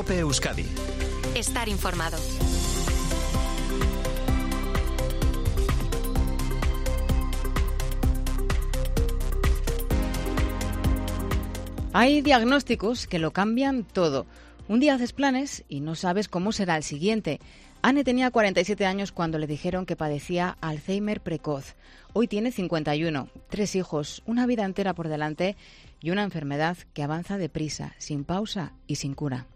COPE Euskadi. Estar informado. Hay diagnósticos que lo cambian todo. Un día haces planes y no sabes cómo será el siguiente. Anne tenía 47 años cuando le dijeron que padecía Alzheimer precoz. Hoy tiene 51, 3 hijos, una vida entera por delante y una enfermedad que avanza deprisa, sin pausa y sin cura.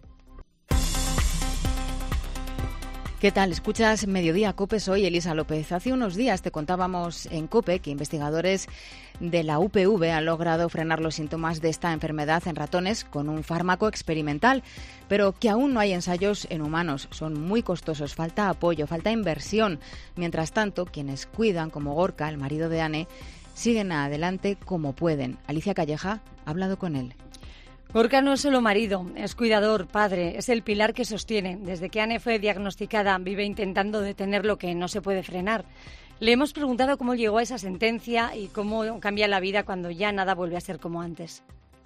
¿Qué tal? Escuchas Mediodía COPE, soy Elisa López. Hace unos días te contábamos en COPE que investigadores de la UPV han logrado frenar los síntomas de esta enfermedad en ratones con un fármaco experimental, pero que aún no hay ensayos en humanos. Son muy costosos, falta apoyo, falta inversión. Mientras tanto, quienes cuidan, como Gorka, el marido de Anne, siguen adelante como pueden. Alicia Calleja ha hablado con él. Gorka no es solo marido, es cuidador, padre, es el pilar que sostiene. Desde que Anne fue diagnosticada, vive intentando detener lo que no se puede frenar. Le hemos preguntado cómo llegó a esa sentencia y cómo cambia la vida cuando ya nada vuelve a ser como antes.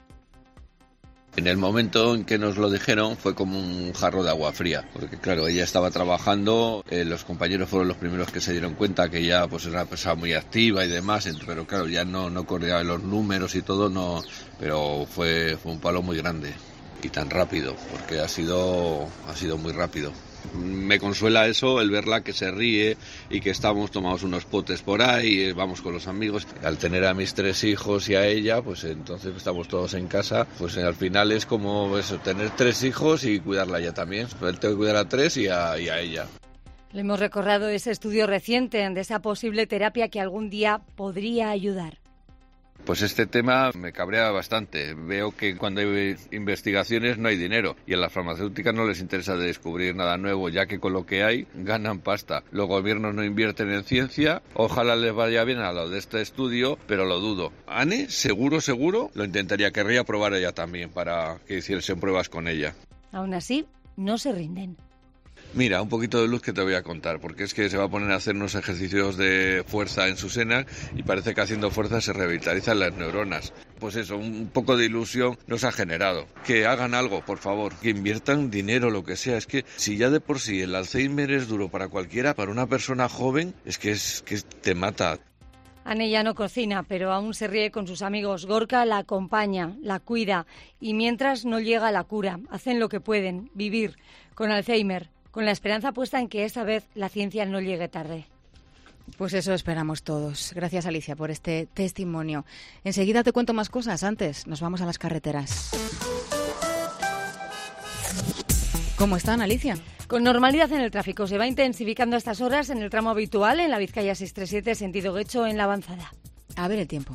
En el momento en que nos lo dijeron fue como un jarro de agua fría, porque claro, ella estaba trabajando, los compañeros fueron los primeros que se dieron cuenta que ella pues era una persona muy activa y demás, pero claro, ya no corría los números y todo, no, pero fue un palo muy grande y tan rápido, porque ha sido muy rápido. Me consuela eso, el verla que se ríe y que tomamos unos potes por ahí, vamos con los amigos. Al tener a mis 3 hijos y a ella, pues entonces estamos todos en casa, pues al final es como eso, tener 3 hijos y cuidarla ella también. Él tengo que cuidar a 3 y a ella. Le hemos recordado ese estudio reciente de esa posible terapia que algún día podría ayudar. Pues este tema me cabrea bastante. Veo que cuando hay investigaciones no hay dinero y a las farmacéuticas no les interesa descubrir nada nuevo, ya que con lo que hay ganan pasta. Los gobiernos no invierten en ciencia. Ojalá les vaya bien a lo de este estudio, pero lo dudo. Anne, seguro, lo intentaría. Querría probar ella también para que hiciesen pruebas con ella. Aún así, no se rinden. Mira, un poquito de luz que te voy a contar, porque es que se va a poner a hacer unos ejercicios de fuerza en Susena y parece que haciendo fuerza se revitalizan las neuronas. Pues eso, un poco de ilusión nos ha generado. Que hagan algo, por favor, que inviertan dinero, lo que sea. Es que si ya de por sí el Alzheimer es duro para cualquiera, para una persona joven, es que te mata. Anne ya no cocina, pero aún se ríe con sus amigos. Gorka la acompaña, la cuida y mientras no llega la cura, hacen lo que pueden, vivir con Alzheimer, con la esperanza puesta en que esta vez la ciencia no llegue tarde. Pues eso esperamos todos. Gracias, Alicia, por este testimonio. Enseguida te cuento más cosas. Antes, nos vamos a las carreteras. ¿Cómo están, Alicia? Con normalidad en el tráfico. Se va intensificando a estas horas en el tramo habitual, en la Vizcaya 637, sentido Guecho, en la avanzada. A ver el tiempo.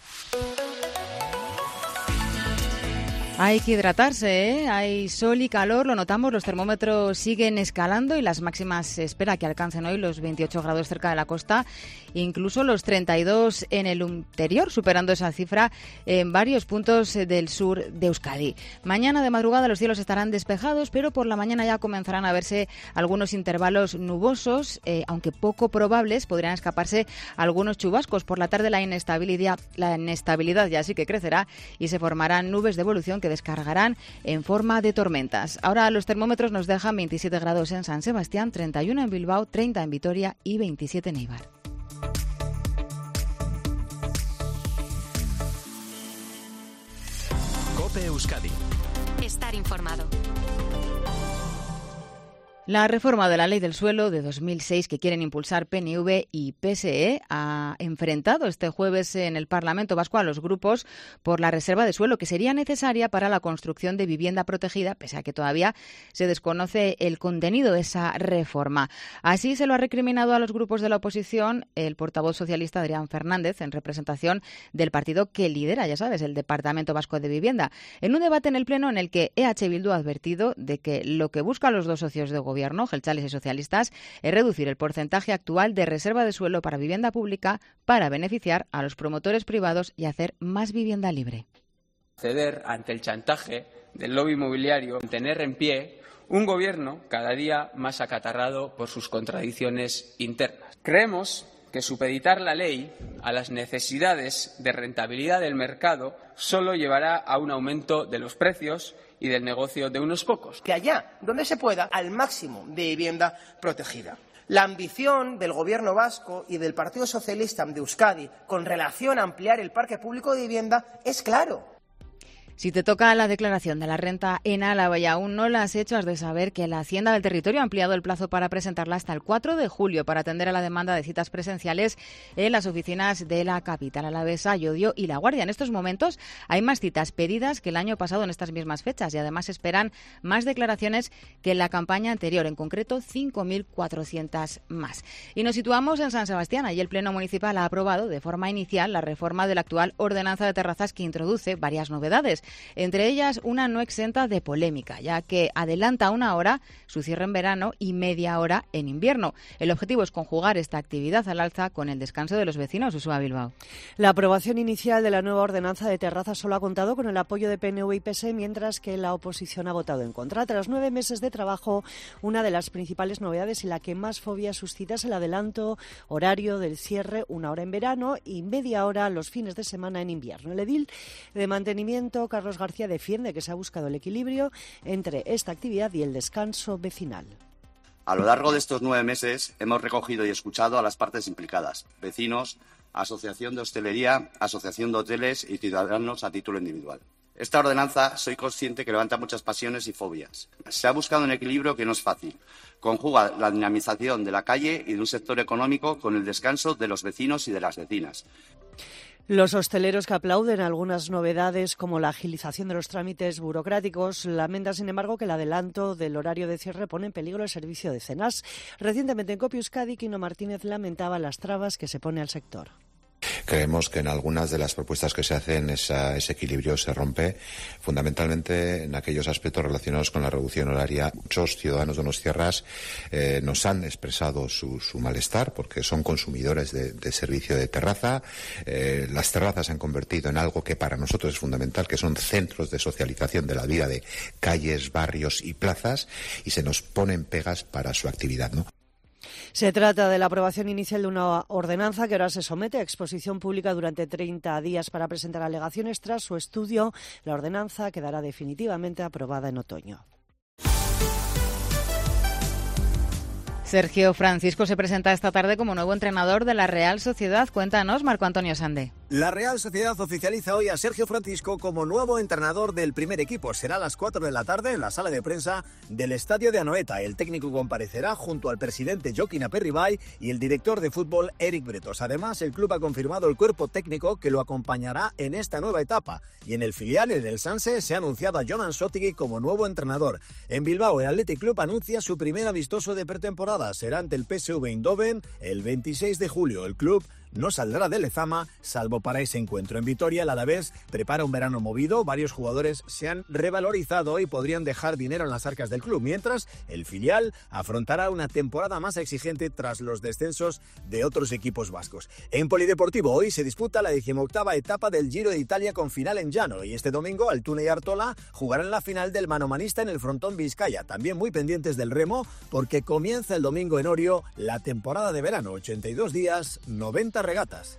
Hay que hidratarse, ¿eh? Hay sol y calor, lo notamos, los termómetros siguen escalando y las máximas se espera que alcancen hoy los 28 grados cerca de la costa, incluso los 32 en el interior, superando esa cifra en varios puntos del sur de Euskadi. Mañana de madrugada los cielos estarán despejados, pero por la mañana ya comenzarán a verse algunos intervalos nubosos, aunque poco probables, podrían escaparse algunos chubascos. Por la tarde la inestabilidad ya sí que crecerá y se formarán nubes de evolución que descargarán en forma de tormentas. Ahora los termómetros nos dejan 27 grados en San Sebastián, 31 en Bilbao, 30 en Vitoria y 27 en Eibar. COPE Euskadi. Estar informado. La reforma de la Ley del Suelo de 2006 que quieren impulsar PNV y PSE ha enfrentado este jueves en el Parlamento Vasco a los grupos por la reserva de suelo que sería necesaria para la construcción de vivienda protegida, pese a que todavía se desconoce el contenido de esa reforma. Así se lo ha recriminado a los grupos de la oposición el portavoz socialista Adrián Fernández, en representación del partido que lidera, ya sabes, el Departamento Vasco de Vivienda, en un debate en el Pleno en el que EH Bildu ha advertido de que lo que buscan los dos socios de gobierno, jeltzales y socialistas, es reducir el porcentaje actual de reserva de suelo para vivienda pública para beneficiar a los promotores privados y hacer más vivienda libre. Ceder ante el chantaje del lobby inmobiliario, tener en pie un gobierno cada día más acatarrado por sus contradicciones internas. Creemos que supeditar la ley a las necesidades de rentabilidad del mercado solo llevará a un aumento de los precios y del negocio de unos pocos. Que allá donde se pueda, al máximo de vivienda protegida. La ambición del Gobierno vasco y del Partido Socialista de Euskadi con relación a ampliar el parque público de vivienda es claro. Si te toca la declaración de la renta en Álava y aún no la has hecho, has de saber que la Hacienda del Territorio ha ampliado el plazo para presentarla hasta el 4 de julio para atender a la demanda de citas presenciales en las oficinas de la capital alavesa, Llodio y La Guardia. En estos momentos hay más citas pedidas que el año pasado en estas mismas fechas y además esperan más declaraciones que en la campaña anterior, en concreto 5.400 más. Y nos situamos en San Sebastián. Allí el Pleno Municipal ha aprobado de forma inicial la reforma de la actual ordenanza de terrazas que introduce varias novedades. Entre ellas, una no exenta de polémica, ya que adelanta 1 hora su cierre en verano y media hora en invierno. El objetivo es conjugar esta actividad al alza con el descanso de los vecinos. Ursúa Bilbao. La aprobación inicial de la nueva ordenanza de terrazas solo ha contado con el apoyo de PNV y PSE, mientras que la oposición ha votado en contra. Tras 9 meses de trabajo, una de las principales novedades y la que más fobia suscita es el adelanto horario del cierre, 1 hora en verano y media hora los fines de semana en invierno. El edil de mantenimiento, Carlos García, defiende que se ha buscado el equilibrio entre esta actividad y el descanso vecinal. A lo largo de estos 9 meses hemos recogido y escuchado a las partes implicadas, vecinos, asociación de hostelería, asociación de hoteles y ciudadanos a título individual. Esta ordenanza soy consciente que levanta muchas pasiones y fobias. Se ha buscado un equilibrio que no es fácil. Conjuga la dinamización de la calle y de un sector económico con el descanso de los vecinos y de las vecinas. Los hosteleros, que aplauden algunas novedades como la agilización de los trámites burocráticos, lamentan, sin embargo, que el adelanto del horario de cierre pone en peligro el servicio de cenas. Recientemente en Copi Euskadi, Quino Martínez lamentaba las trabas que se pone al sector. Creemos que en algunas de las propuestas que se hacen ese equilibrio se rompe, fundamentalmente en aquellos aspectos relacionados con la reducción horaria. Muchos ciudadanos de Donostierras nos han expresado su malestar porque son consumidores de servicio de terraza. Las terrazas se han convertido en algo que para nosotros es fundamental, que son centros de socialización de la vida de calles, barrios y plazas, y se nos ponen pegas para su actividad, ¿no? Se trata de la aprobación inicial de una ordenanza que ahora se somete a exposición pública durante 30 días para presentar alegaciones. Tras su estudio, la ordenanza quedará definitivamente aprobada en otoño. Sergio Francisco se presenta esta tarde como nuevo entrenador de la Real Sociedad. Cuéntanos, Marco Antonio Sande. La Real Sociedad oficializa hoy a Sergio Francisco como nuevo entrenador del primer equipo. Será a las 4 de la tarde en la sala de prensa del estadio de Anoeta. El técnico comparecerá junto al presidente Joaquín Aperribay y el director de fútbol Eric Bretos. Además, el club ha confirmado el cuerpo técnico que lo acompañará en esta nueva etapa. Y en el filial, en el Sanse, se ha anunciado a Jonan Sotigui como nuevo entrenador. En Bilbao, el Athletic Club anuncia su primer amistoso de pretemporada. Será ante el PSV Eindhoven el 26 de julio. El club no saldrá de Lezama, salvo para ese encuentro. En Vitoria, el Alavés prepara un verano movido. Varios jugadores se han revalorizado y podrían dejar dinero en las arcas del club, mientras el filial afrontará una temporada más exigente tras los descensos de otros equipos vascos. En Polideportivo, hoy se disputa la 18ª etapa del Giro de Italia con final en llano, y este domingo Altuna y Artola jugarán la final del manomanista en el frontón Vizcaya. También muy pendientes del remo, porque comienza el domingo en Orio la temporada de verano, 82 días, 90 regatas.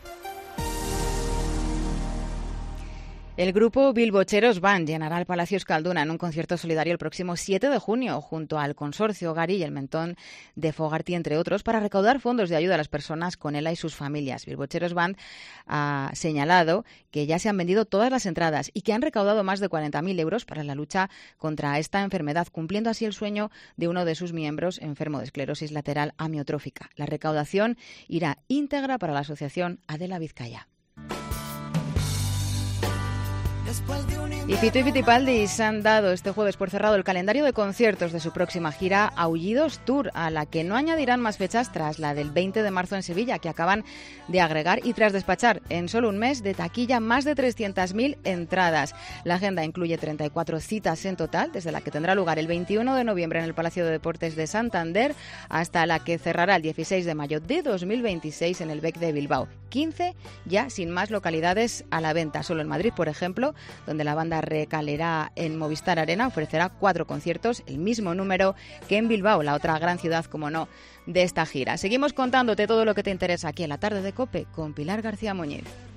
El grupo Bilbocheros Band llenará el Palacio Euskalduna en un concierto solidario el próximo 7 de junio, junto al Consorcio Gari y el Mentón de Fogarty, entre otros, para recaudar fondos de ayuda a las personas con ELA y sus familias. Bilbocheros Band ha señalado que ya se han vendido todas las entradas y que han recaudado más de 40.000 euros para la lucha contra esta enfermedad, cumpliendo así el sueño de uno de sus miembros enfermo de esclerosis lateral amiotrófica. La recaudación irá íntegra para la asociación Adela Vizcaya. Y Fito y Fitipaldi se han dado este jueves por cerrado el calendario de conciertos de su próxima gira Aullidos Tour, a la que no añadirán más fechas tras la del 20 de marzo en Sevilla, que acaban de agregar, y tras despachar en solo un mes de taquilla más de 300.000 entradas. La agenda incluye 34 citas en total, desde la que tendrá lugar el 21 de noviembre en el Palacio de Deportes de Santander hasta la que cerrará el 16 de mayo de 2026 en el BEC de Bilbao. 15 ya sin más localidades a la venta. Solo en Madrid, por ejemplo, donde la banda recalerá en Movistar Arena, ofrecerá 4 conciertos, el mismo número que en Bilbao, la otra gran ciudad, como no, de esta gira. Seguimos contándote todo lo que te interesa aquí en la tarde de COPE con Pilar García Muñiz.